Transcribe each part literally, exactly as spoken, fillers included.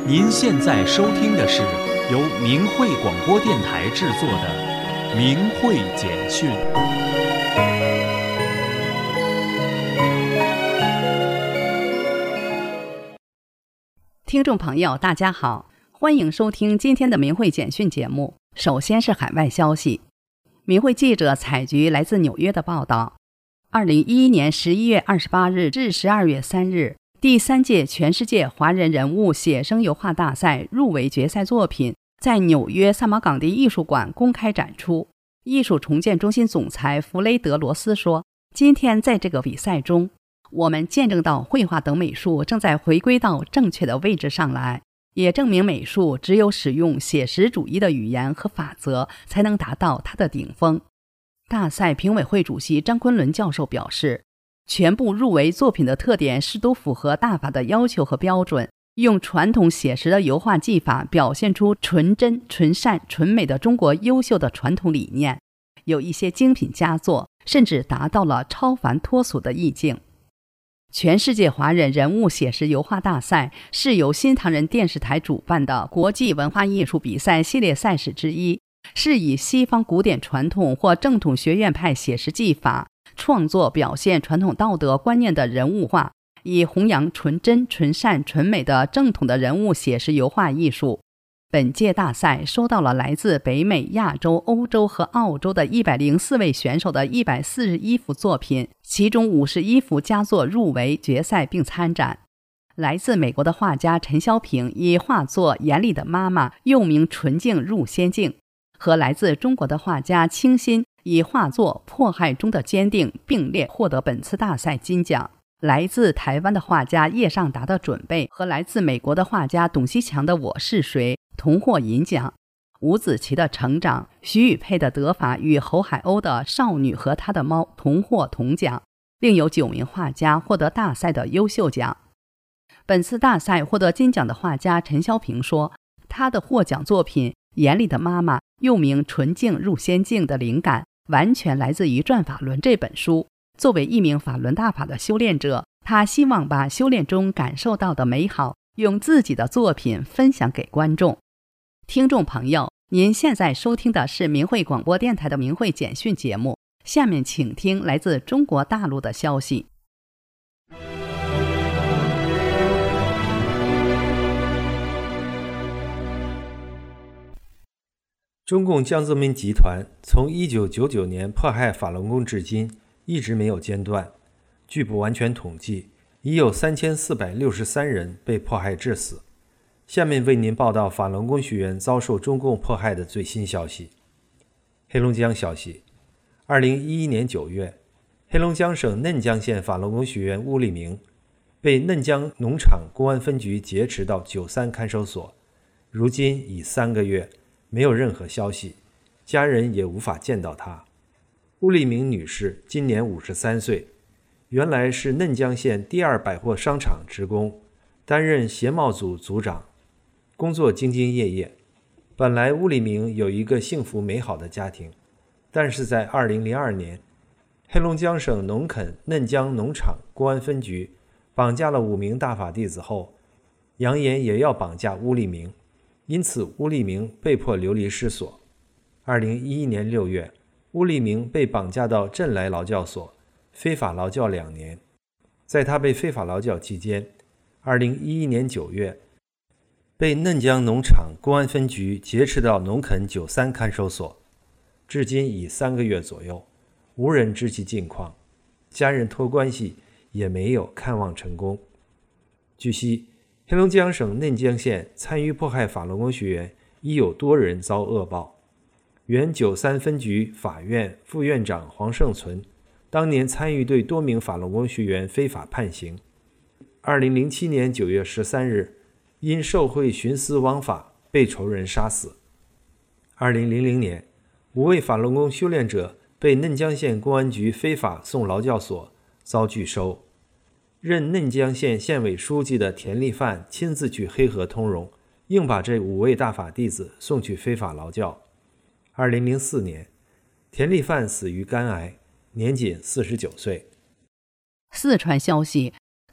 您现在收听的是由明慧广播电台制作的《明慧简讯》。 听众朋友，大家好，欢迎收听今天的明慧简讯节目。首先是海外消息，明慧记者采菊来自纽约的报道。二零一一年十一月二十八日至十二月三日，第三届全世界华人人物写生油画大赛入围决赛作品在纽约萨马港地艺术馆公开展出。艺术重建中心总裁弗雷德罗斯说，今天在这个比赛中，我们见证到绘画等美术正在回归到正确的位置上来，也证明美术只有使用写实主义的语言和法则才能达到它的顶峰。大赛评委会主席张昆仑教授表示，全部入围作品的特点是都符合大法的要求和标准，用传统写实的油画技法表现出纯真、纯善、纯美的中国优秀的传统理念，有一些精品佳作甚至达到了超凡脱俗的意境。全世界华人人物写实油画大赛是由新唐人电视台主办的国际文化艺术比赛系列赛事之一，是以西方古典传统或正统学院派写实技法创作表现传统道德观念的人物画，以弘扬纯真、纯善、纯美的正统的人物写实油画艺术。本届大赛收到了来自北美、亚洲、欧洲和澳洲的一百零四位选手的一百四十一幅作品，其中五十一幅佳作入围决赛并参展。来自美国的画家陈肖平以画作《眼里的妈妈》又名纯净入仙境，和来自中国的画家清新以画作《迫害中的坚定》并列获得本次大赛金奖。来自台湾的画家叶尚达的《准备》和来自美国的画家董希强的《我是谁》同获银奖。吴子琪的《成长》、徐宇佩的《德法》与侯海鸥的《少女和她的猫》同获铜奖，另有九名画家获得大赛的优秀奖。本次大赛获得金奖的画家陈肖平说，他的获奖作品《眼里的妈妈》又名《纯净入仙境》的灵感完全来自于《转法轮》这本书。作为一名法轮大法的修炼者，他希望把修炼中感受到的美好用自己的作品分享给观众。听众朋友，您现在收听的是明慧广播电台的明慧简讯节目，下面请听来自中国大陆的消息。 中共江泽民集团从一九九九年迫害法轮功至今一直没有间断，据不完全统计，已有三千四百六十三人被迫害致死。下面为您报道法轮功学员遭受中共迫害的最新消息。黑龙江消息，二零一一年九月，黑龙江省嫩江县法轮功学员邬立明被嫩江农场公安分局劫持到九三看守所，如今已三个月，没有任何消息，家人也无法见到他。邬立明女士今年五十三岁，原来是嫩江县第二百货商场职工，担任鞋帽组组长，工作兢兢业业。本来邬立明有一个幸福美好的家庭，但是在二零零二年，黑龙江省农垦嫩江农场公安分局绑架了五名大法弟子后，扬言也要绑架邬立明，因此邬立明被迫流离失所。二零一一年六月，邬立明被绑架到镇来劳教所，非法劳教两年。在他被非法劳教期间，二零一一年九月，被嫩江农场公安分局劫持到农垦九三看守所，至今已三个月左右，无人知其近况，家人托关系也没有看望成功。据悉，黑龙江省嫩江县参与迫害法轮功学员已有多人遭恶报。原九三分局法院副院长黄胜存当年参与对多名法轮功学员非法判刑。二零零七年九月十三日，因受贿徇私枉法被仇人杀死。二零零零年，五位法轮功修炼者被嫩江县公安局非法送劳教所，遭拒收。任嫩江县县委书记的田立范亲自去黑河通融，硬把这五位大法弟子送去非法劳教。二零零四年，田立范死于肝癌，年仅四十九岁。 四川消息，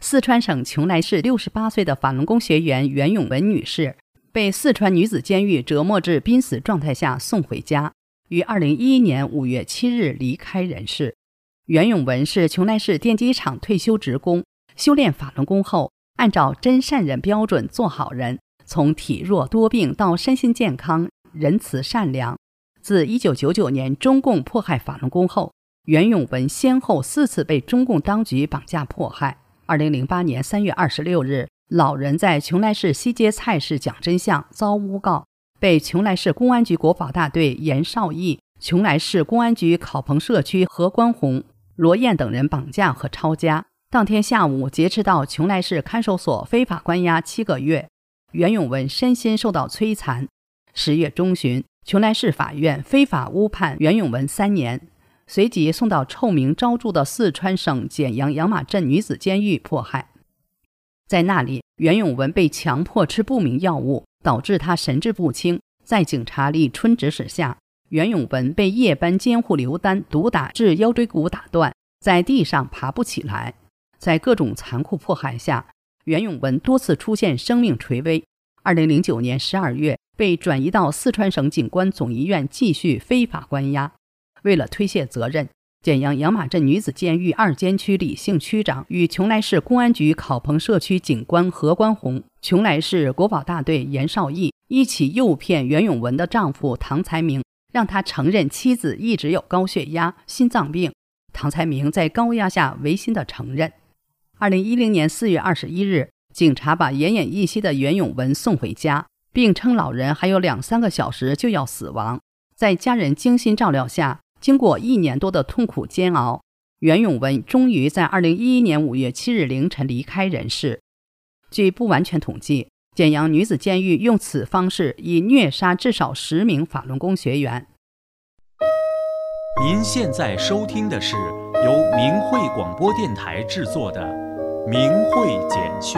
四川省邛崃市六十八岁的法轮功学员袁永文女士被四川女子监狱折磨至濒死状态下送回家，于二零一一年五月七日离开人世。袁永文是邛崃市电机厂退休职工，修炼法轮功后，按照真善人标准做好人，从体弱多病到身心健康、仁慈善良。自一九九九年中共迫害法轮功后，袁永文先后四次被中共当局绑架迫害。二零零八年三月二十六日，老人在邛崃市西街菜市讲真相遭诬告，被邛崃市公安局国保大队严少义、邛崃市公安局考棚社区何关红、罗燕等人绑架和抄家。当天下午劫持到邛崃市看守所非法关押七个月，袁永文身心受到摧残。十月中旬，邛崃市法院非法误判袁永文三年，随即送到臭名昭著的四川省简阳养马镇女子监狱迫害。在那里，袁永文被强迫吃不明药物，导致他神志不清。在警察李春指使下，袁永文被夜班监护刘丹毒打至腰椎骨打断，在地上爬不起来。在各种残酷迫害下，袁永文多次出现生命垂危。二零零九年十二月，被转移到四川省警官总医院继续非法关押。为了推卸责任，简阳养马镇女子监狱二监区李姓区长与邛崃市公安局考棚社区警官何关红、邛崃市国保大队严少义一起诱骗袁永文的丈夫唐才明，让他承认妻子一直有高血压、心脏病。唐才明在高压下违心的承认。二零一零年四月二十一日，警察把奄奄一息的袁永文送回家，并称老人还有两三个小时就要死亡。在家人精心照料下，经过一年多的痛苦煎熬，袁永文终于在二零一一年五月七日凌晨离开人世。据不完全统计，简阳女子监狱用此方式已虐杀至少十名法轮功学员。 您现在收听的是由明慧广播电台制作的《明慧简讯》。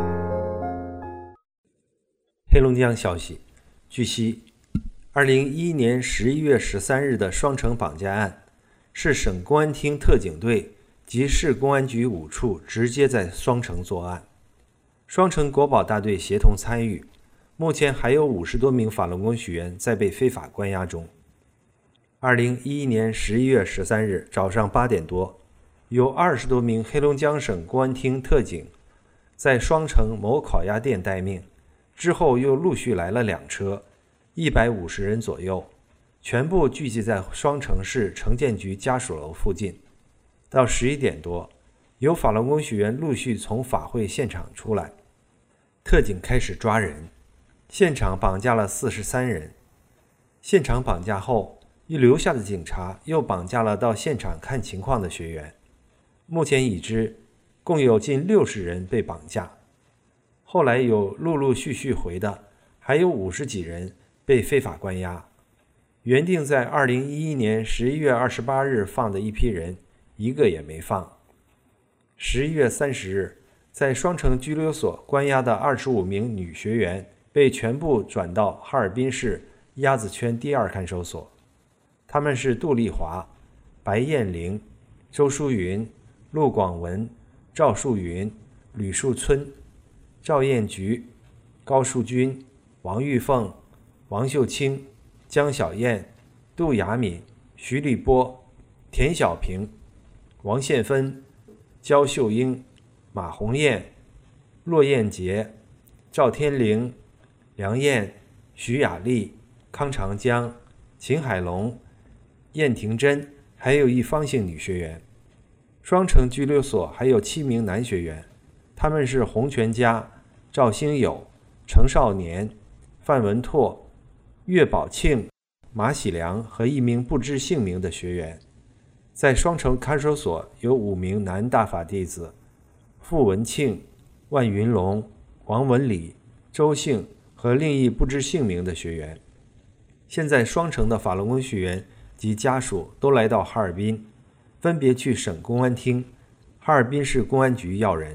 黑龙江消息，据悉，二零一一年十一月十三日的双城绑架案，是省公安厅特警队及市公安局五处直接在双城作案，双城国保大队协同参与。目前还有五十多名法轮功学员在被非法关押中。二零一一年十一月十三日早上八点多，有二十多名黑龙江省公安厅特警在双城某烤鸭店待命，之后又陆续来了两车，一百五十人左右，全部聚集在双城市城建局家属楼附近。到十一点多，有法轮功学员陆续从法会现场出来，特警开始抓人，现场绑架了四十三人。现场绑架后，遗留下的警察又绑架了到现场看情况的学员。目前已知共有近六十人被绑架，后来有陆陆续续回的，还有五十几人被非法关押。原定在二零一一年十一月二十八日放的一批人，一个也没放。十一月三十日，在双城拘留所关押的二十五名女学员被全部转到哈尔滨市鸭子圈第二看守所。他们是杜丽华、白艳玲、周淑云、陆广文、赵树云、吕树村、赵艳菊、高树军、王玉凤、王秀清、江小燕、杜雅敏、徐立波、田小平、王宪芬、焦秀英、马红艳、骆艳杰、赵天玲、梁燕、徐雅丽、康长江、秦海龙、燕婷珍，还有一方姓女学员。双城拘留所还有七名男学员，他们是洪全佳、赵兴友、程少年、范文拓、岳宝庆、马喜良和一名不知姓名的学员。在双城看守所有五名男大法弟子，傅文庆、万云龙、王文礼、周姓和另一不知姓名的学员。现在双城的法轮功学员及家属都来到哈尔滨，分别去省公安厅、哈尔滨市公安局要人。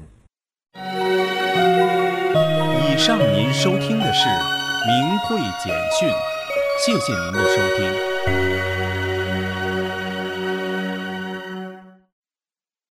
以上您收听的是明慧简讯，谢谢您的收听。